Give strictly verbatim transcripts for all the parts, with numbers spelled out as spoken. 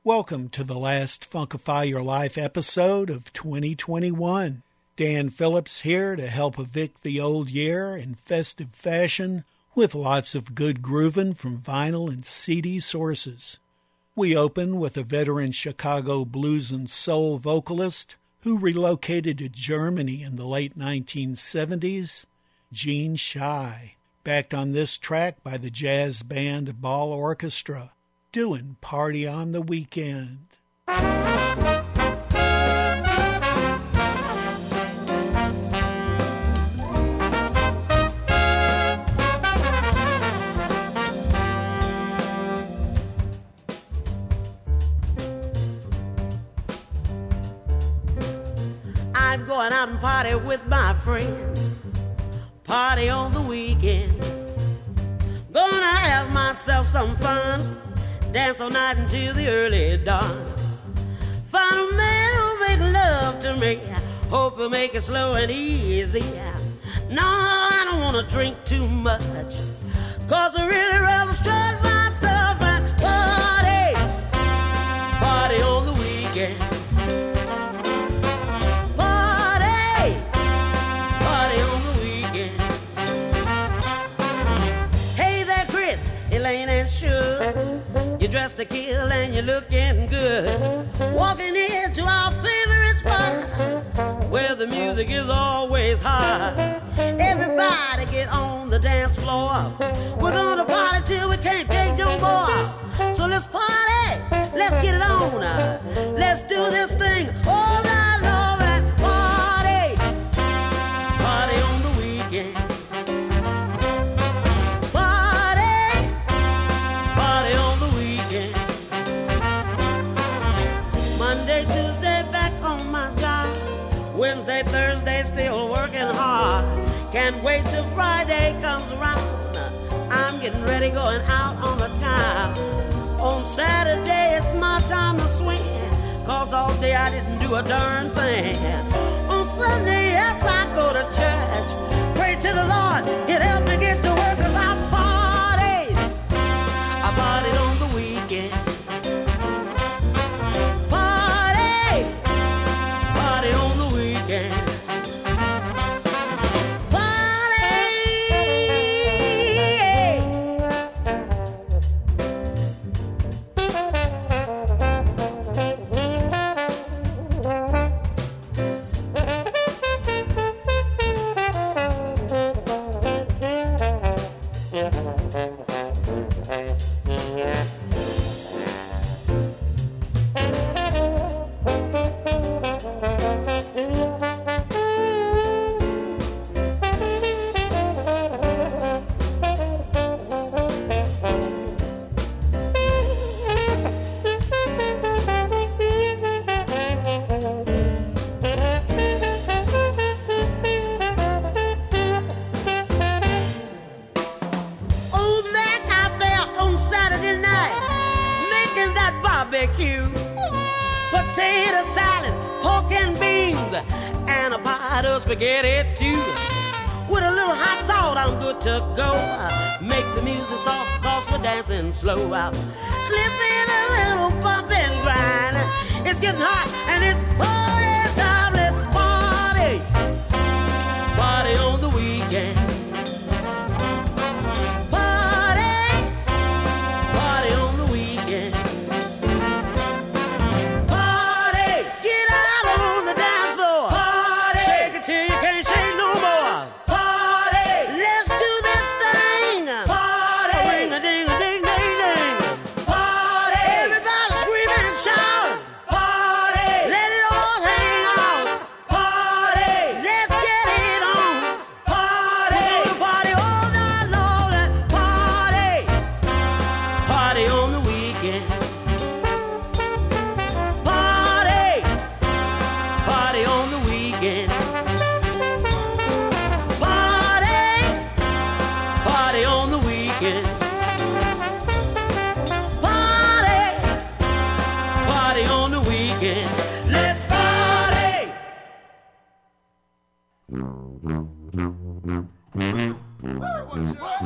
Welcome to the last Funkify Your Life episode of twenty twenty-one. Dan Phillips here to help evict the old year in festive fashion with lots of good groovin' from vinyl and C D sources. We open with a veteran Chicago blues and soul vocalist who relocated to Germany in the late nineteen seventies, Gene Shye, backed on this track by the jazz band Ball Orchestra, doing Party on the Weekend. I'm going out and party with my friends, party on the weekend. Gonna have myself some fun, dance all night until the early dawn. Find a man who'll make love to me, hope he'll make it slow and easy. No, I don't wanna drink too much, cause I really rather strut my stuff and party, party on the weekend. Party, party on the weekend. Hey there, Chris, Elaine and Suge, you're dressed to kill and you're looking good. Walking into our favorite spot, where the music is always high. Everybody get on the dance floor. We're gonna party till we can't take no more. So let's party, let's get it on. Let's do this thing all night long and party, party on the weekend. Party, party on the weekend. Monday, Tuesday, back on my job. Wednesday, Thursday, still working hard. Can't wait till Friday comes around. I'm getting ready, going out on the town. On Saturday, it's my time to swing, cause all day I didn't do a darn thing. On Sunday, yes, I go to church. Pray to the Lord, he'll help me get to work, cause I partied. I partied on the weekend. Party, party on the weekend. Potato salad, pork and beans, and a pot of spaghetti too. With a little hot salt, I'm good to go. Make the music soft, cause we're dancing slow. Slip in a little bump and grind. It's getting hot and it's party time. Let's party, party on the weekend. What's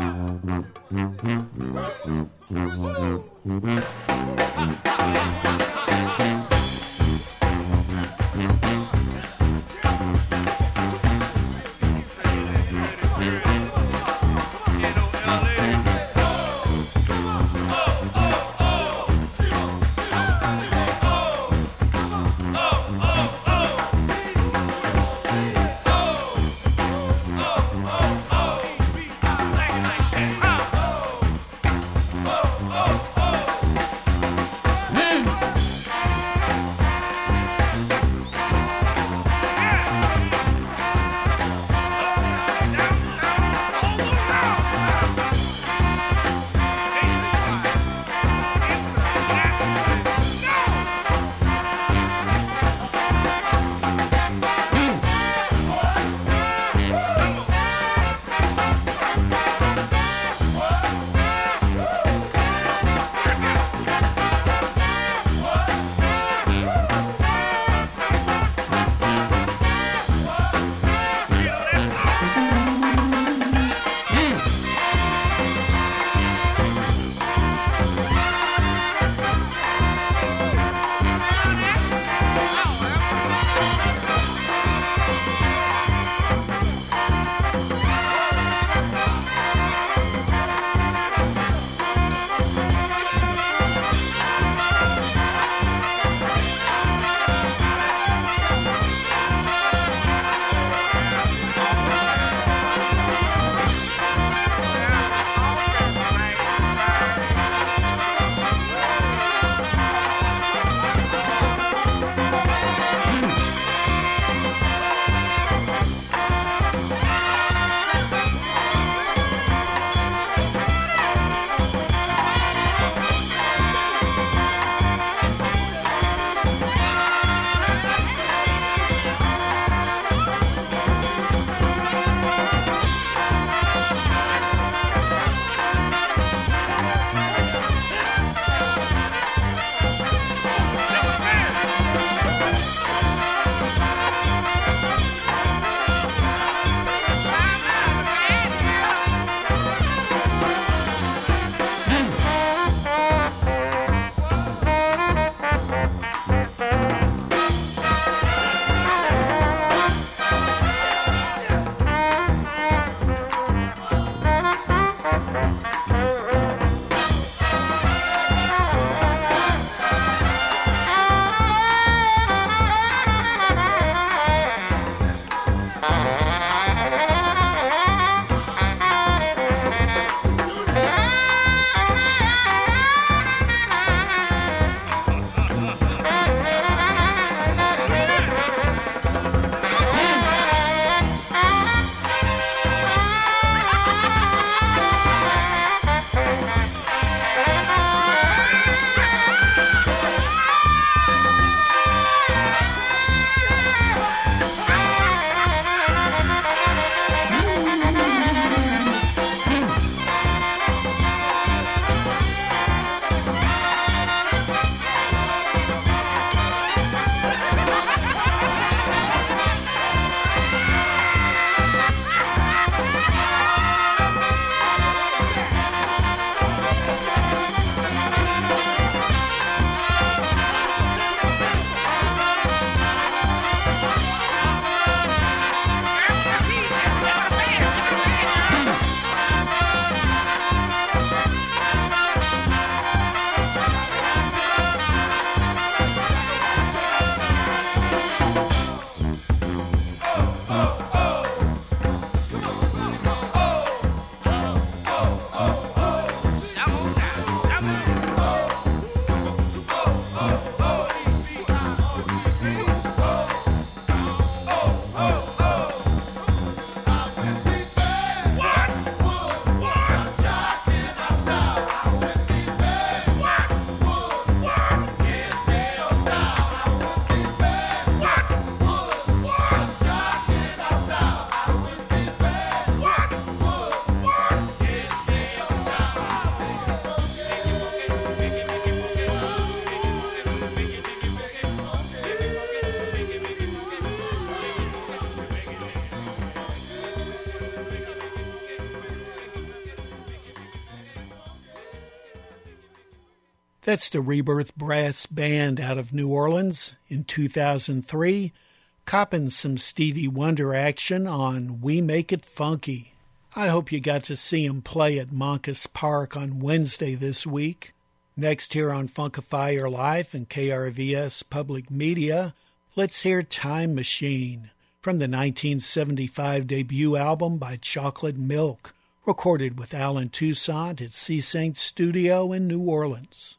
That's the Rebirth Brass Band out of New Orleans in two thousand three, copping some Stevie Wonder action on We Make It Funky. I hope you got to see him play at Moncus Park on Wednesday this week. Next here on Funkify Your Life and K R V S Public Media, let's hear Time Machine from the nineteen seventy-five debut album by Chocolate Milk, recorded with Alan Toussaint at C. Saint Studio in New Orleans.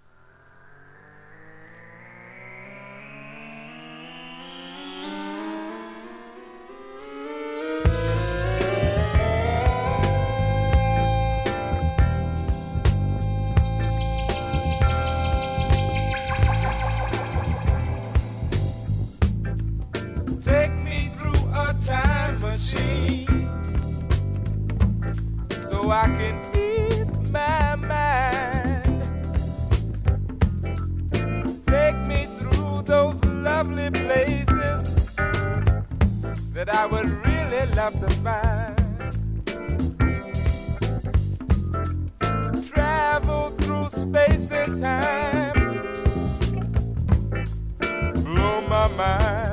So I can ease my mind. Take me through those lovely places that I would really love to find. Travel through space and time, blow my mind.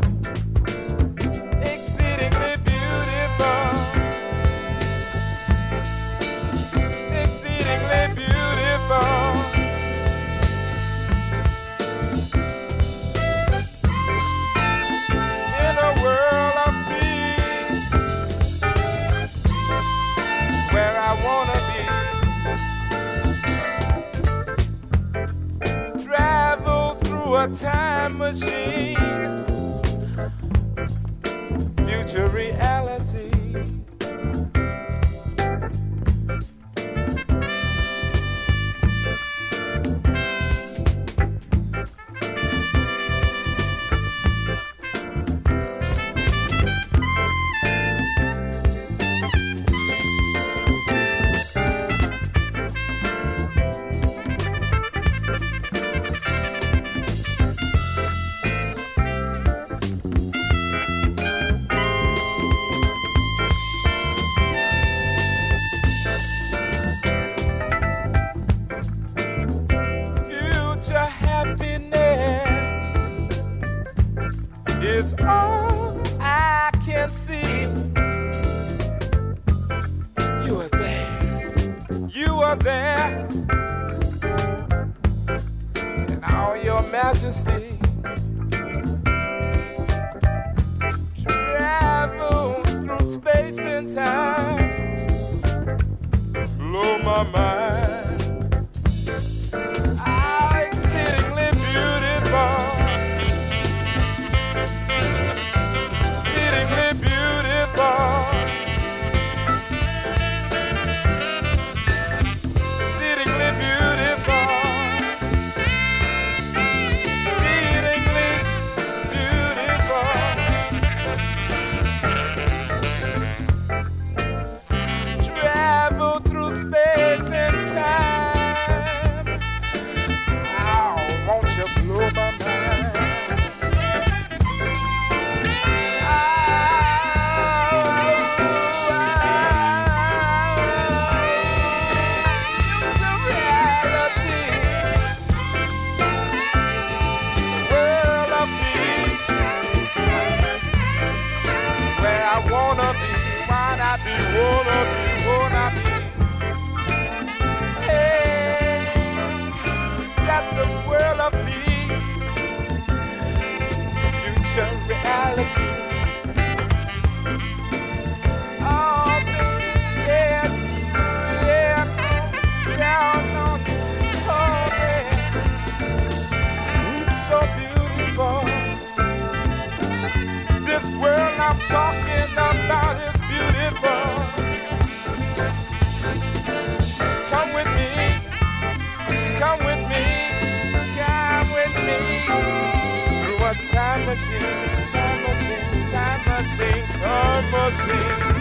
A time machine, future reality. Is all I can see. You are there, you are there, in all your majesty. Travel through space and time, blow my mind. Ah, exceedingly beautiful. Time machine, time machine, time machine, time machine.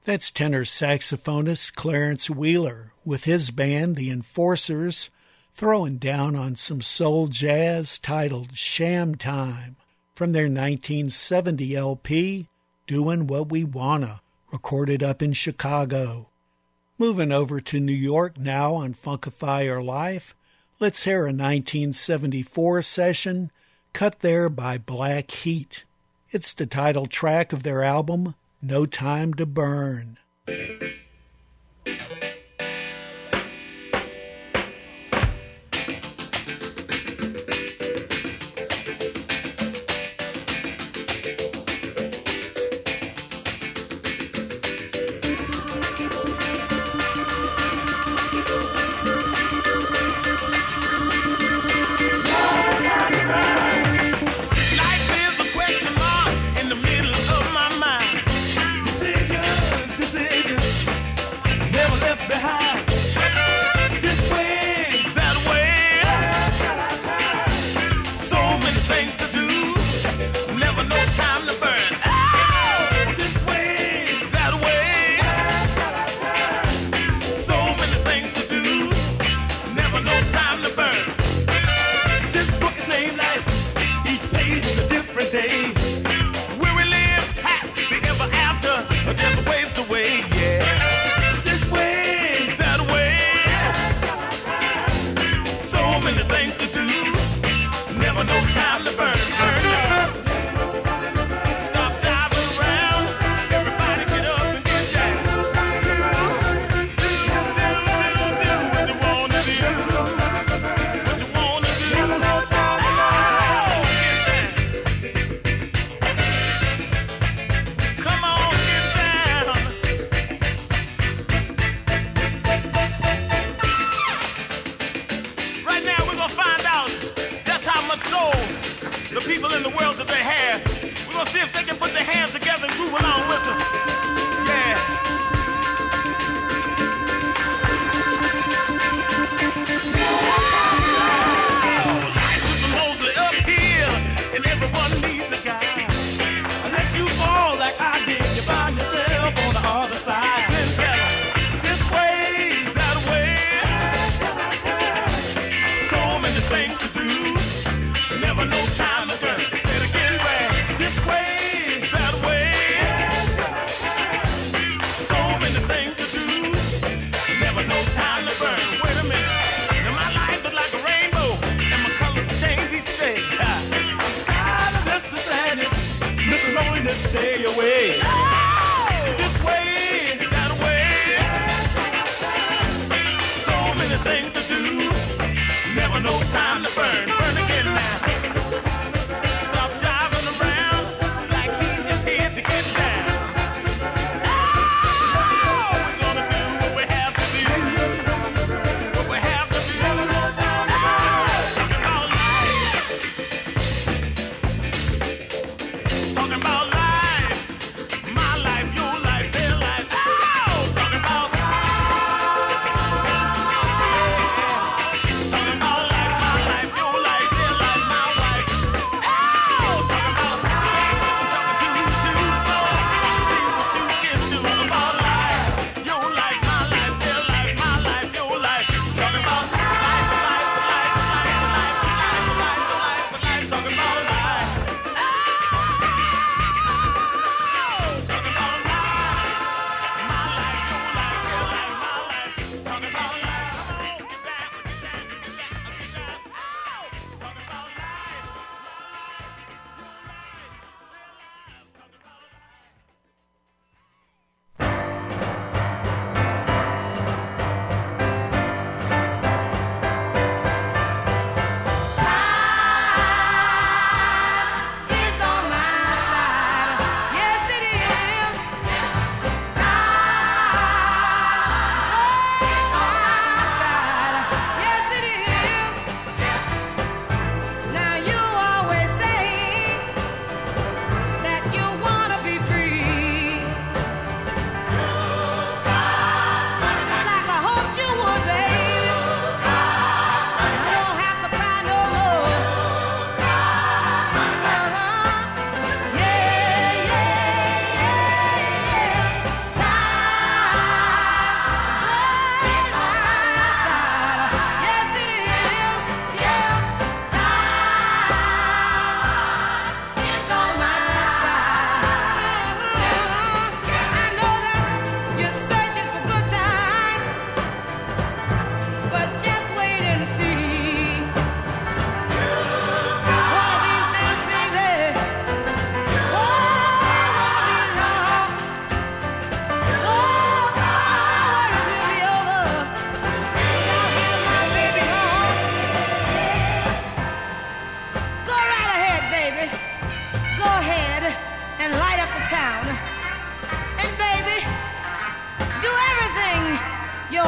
That's tenor saxophonist Clarence Wheeler with his band, The Enforcers, throwing down on some soul jazz titled Sham Time from their nineteen seventy L P, Doin' What We Wanna, recorded up in Chicago. Moving over to New York now on Funkify Your Life, let's hear a nineteen seventy-four session cut there by Black Heat. It's the title track of their album, No Time to Burn. Never no time to burn. Say it again, man. This way, that way.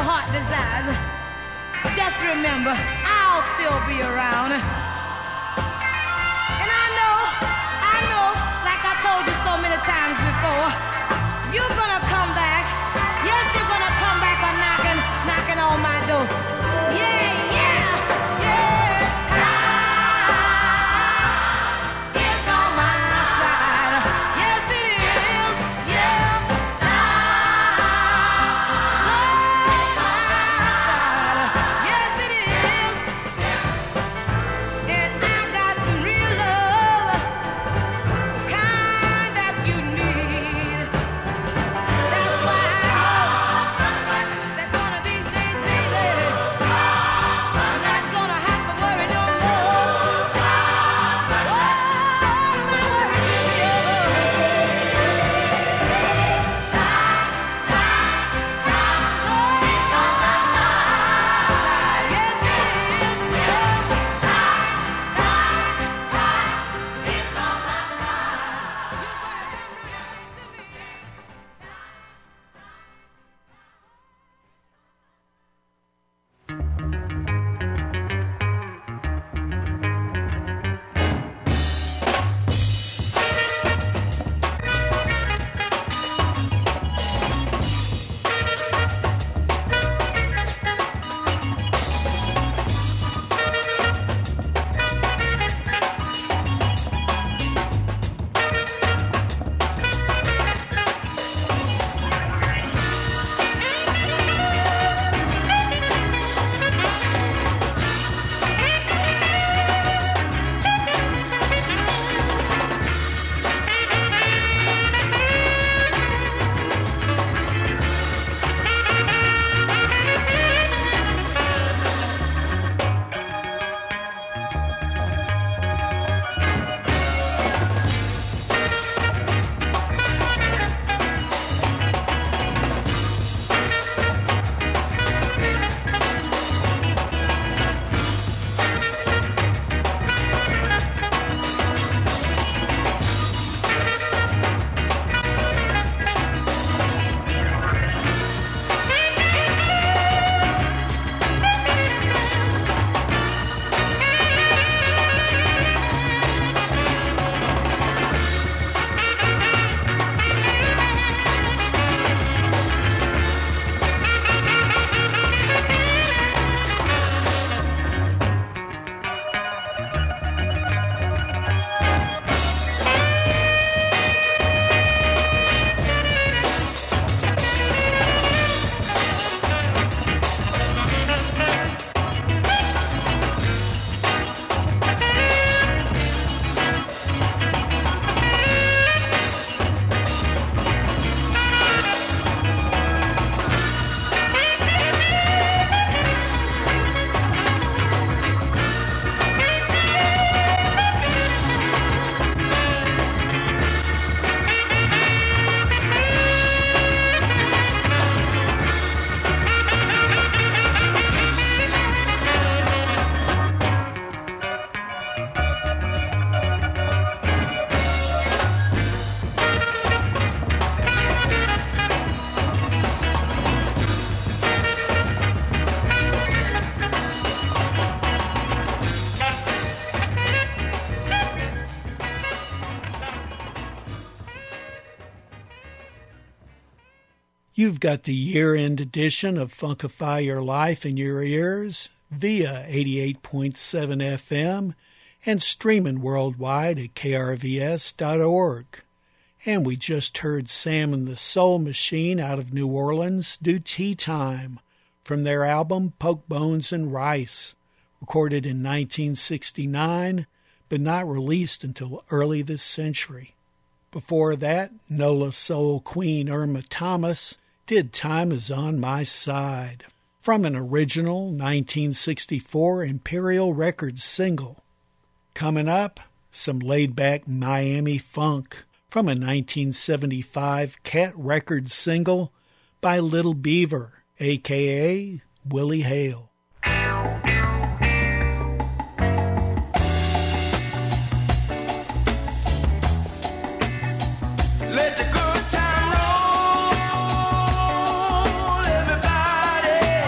your heart desires, just remember, I'll still be around. And I know, I know, like I told you so many times before, you're gonna come back. Yes, you're gonna come back a knocking, knocking on my door. Yeah, yeah, yeah. Time is on my side. Yes, it is. Yeah, time is on my side. Yes, it is. And I got some real love, kind that you need. That's why I know that one of these days, baby, I'm not gonna have to worry no more. All my worries will be over. Time, time, time is always on my side. Yes, it is. Yeah. Time, time, time is on my side. You're gonna come running back to me. You've got the year-end edition of Funkify Your Life in your ears via eighty-eight point seven F M and streaming worldwide at K R V S dot org. And we just heard Sam and the Soul Machine out of New Orleans do Tea Time from their album Poke Bones and Rice, recorded in nineteen sixty-nine, but not released until early this century. Before that, NOLA Soul Queen Irma Thomas did Time Is On My Side from an original nineteen sixty-four Imperial Records single. Coming up, some laid-back Miami funk from a nineteen seventy-five Cat Records single by Little Beaver, a k a. Willie Hale. Let the good time roll, everybody.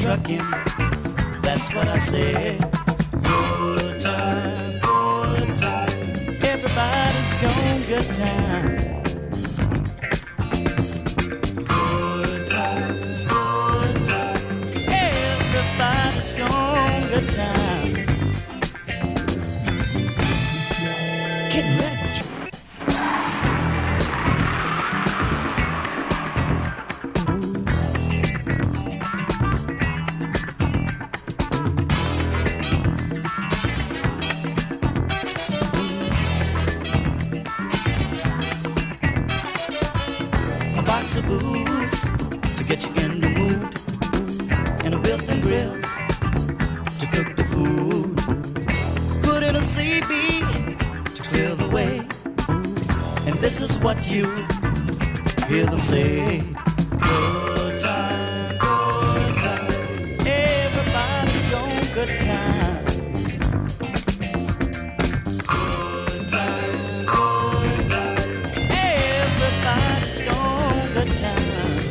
trucking, that's what I said. Good time, good time. Everybody's gone, good time. Good time, good time. Everybody's gone, good time. Getting ready for of booze to get you in the mood, and a built-in grill to cook the food. Put in a C B to clear the way, and this is what you hear them say. Good time, good time. Everybody's gone, good time. Good time, good time. Everybody's gone, good time.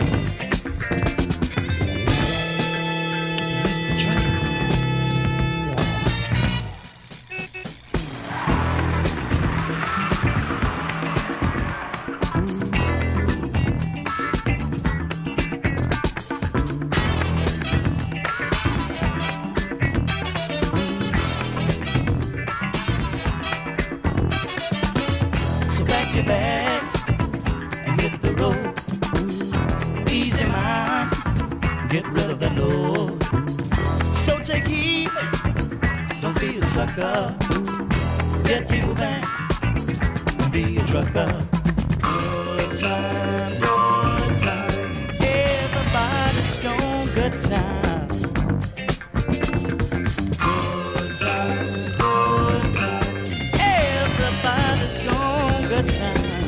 So pack your bags and hit the road. Easy mind, get rid of that load. So take heed, don't be a sucker. Get you a van, be a trucker. Good time, good time. Everybody's gone, good time. Good time, good time. Everybody's gone, good time.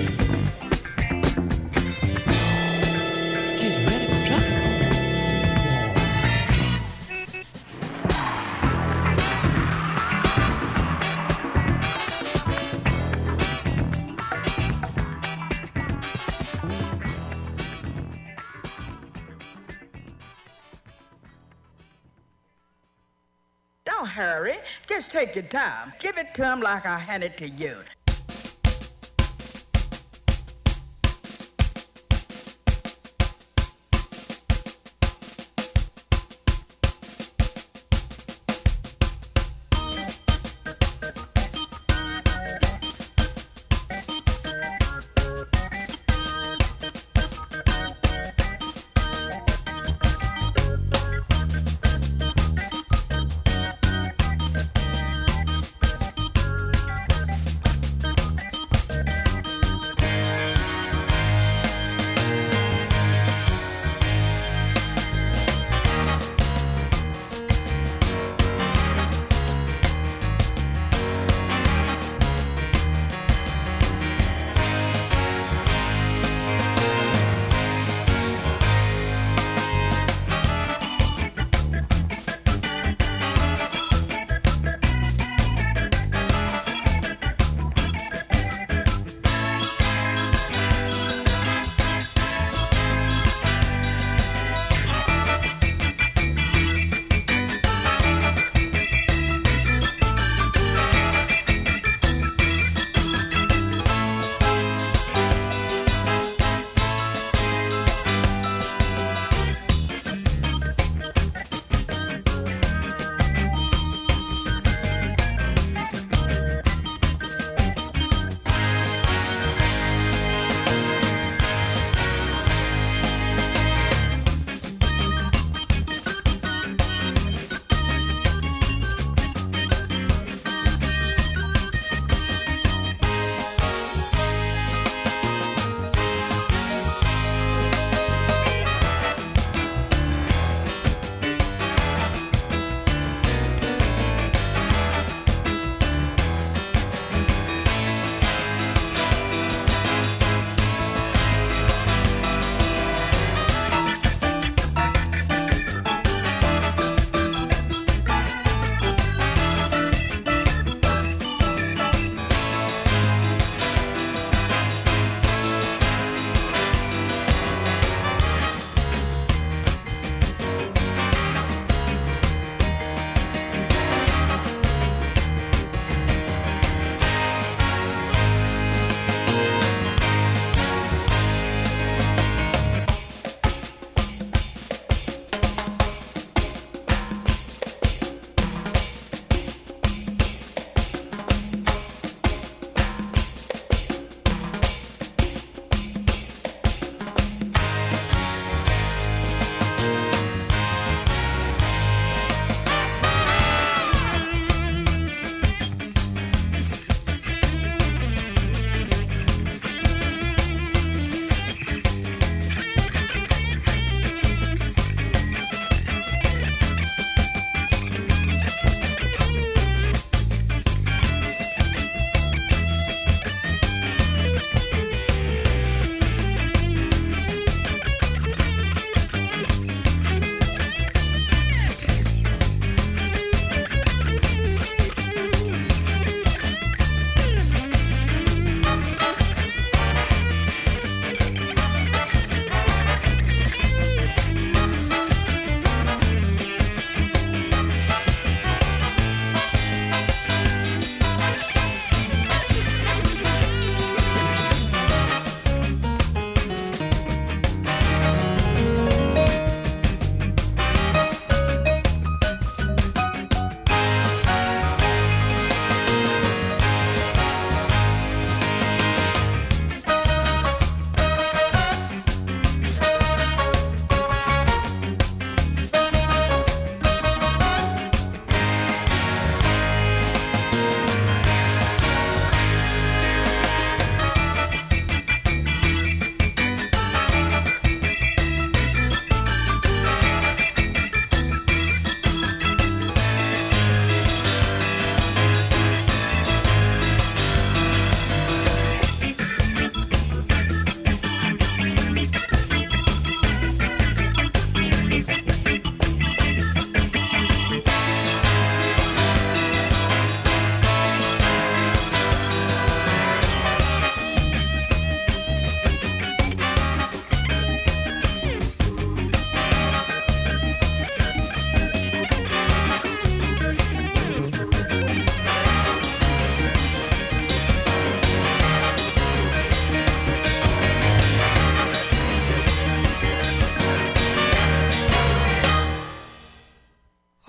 Get ready for trucking. Don't hurry. Just take your time. Give it to him like I hand it to you.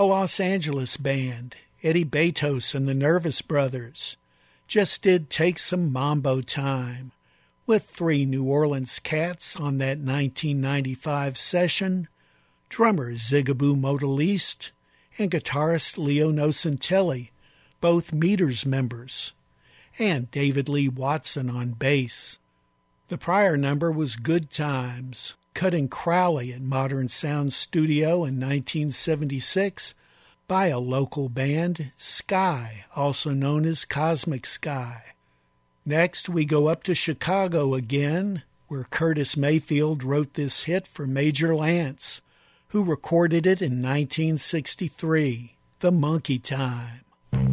A Los Angeles band, Eddie Betos and the Nervous Brothers, just did Take Some Mambo Time, with three New Orleans cats on that nineteen ninety-five session, drummer Zigaboo Modaliste and guitarist Leo Nocentelli, both Meters members, and David Lee Watson on bass. The prior number was Good Times, cut in Crowley at Modern Sound Studio in nineteen seventy-six by a local band, Sky, also known as Cosmic Sky. Next, we go up to Chicago again, where Curtis Mayfield wrote this hit for Major Lance, who recorded it in nineteen sixty-three, The Monkey Time.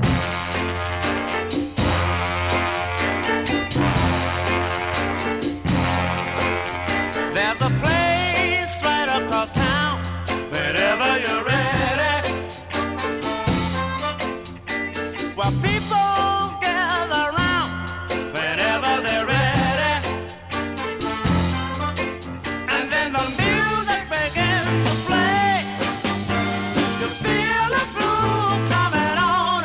There's a place right across town, whenever you're ready, where people gather round whenever they're ready, and then the music begins to play. You feel the groove coming on.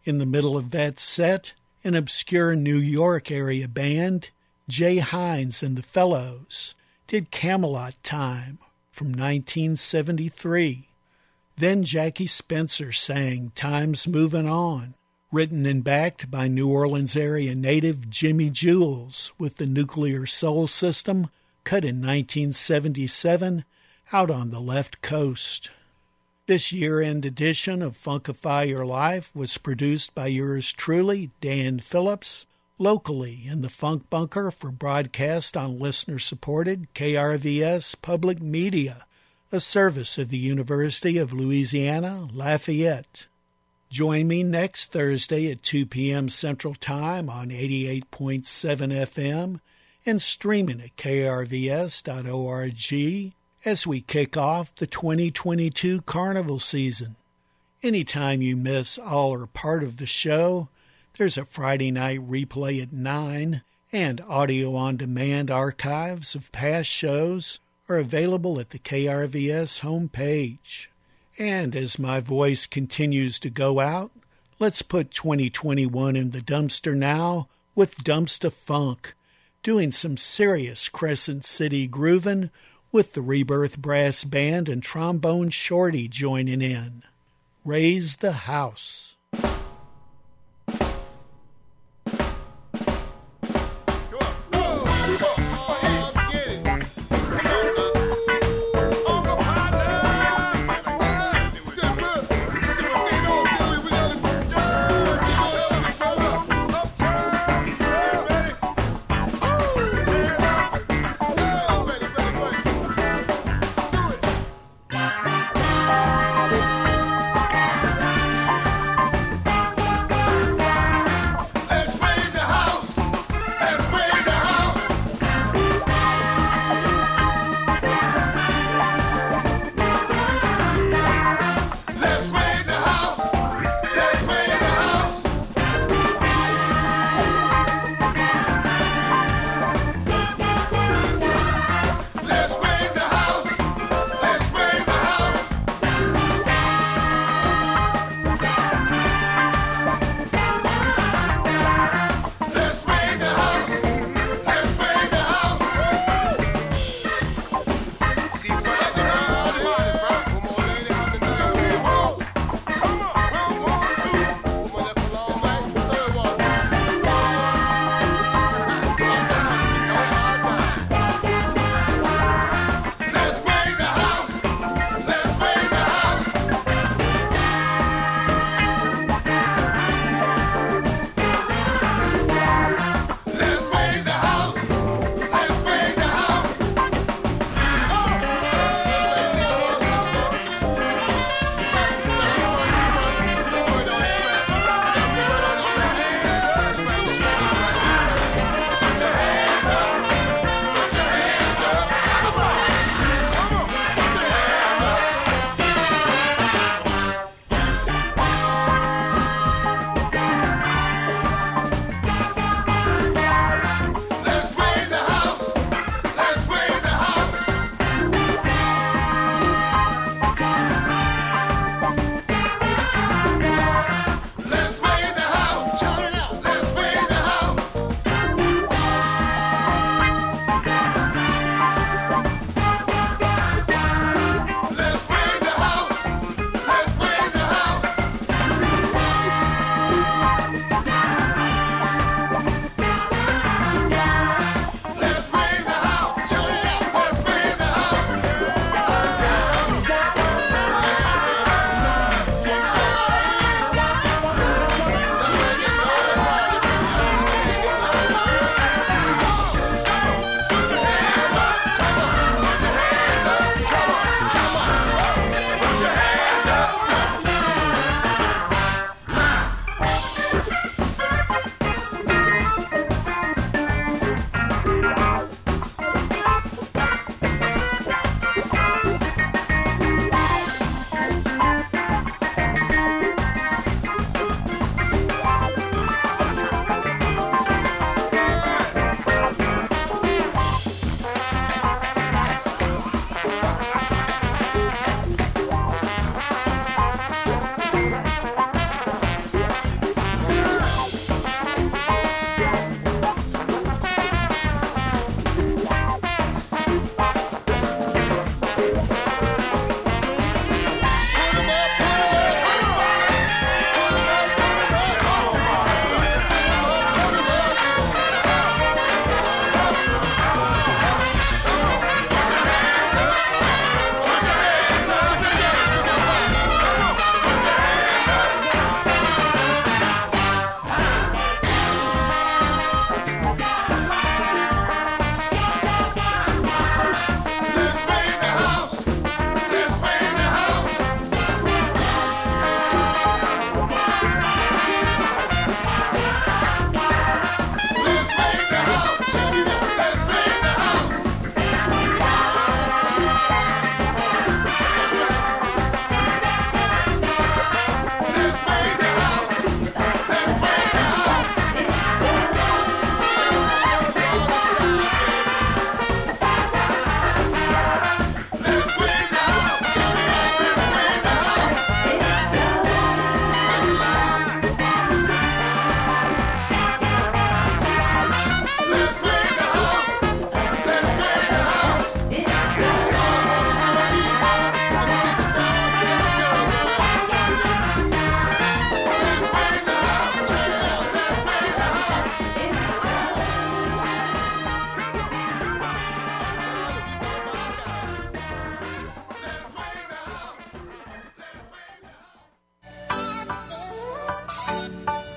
In the middle of that set, an obscure New York area band, Jay Hines and the Fellows, did Camelot Time from nineteen seventy-three. Then Jackie Spencer sang Time's Moving On, written and backed by New Orleans area native Jimmy Jules with the Nuclear Soul System, cut in nineteen seventy-seven out on the left coast. This year-end edition of Funkify Your Life was produced by yours truly, Dan Phillips, locally in the Funk Bunker for broadcast on listener-supported K R V S Public Media, a service of the University of Louisiana, Lafayette. Join me next Thursday at two p.m. Central Time on eighty-eight point seven F M and streaming at K R V S dot org as we kick off the twenty twenty-two carnival season. Anytime you miss all or part of the show, there's a Friday night replay at nine, and audio-on-demand archives of past shows are available at the K R V S homepage. And as my voice continues to go out, let's put twenty twenty-one in the dumpster now with Dumpsta Funk, doing some serious Crescent City grooving with the Rebirth Brass Band and Trombone Shorty joining in. Raise the House.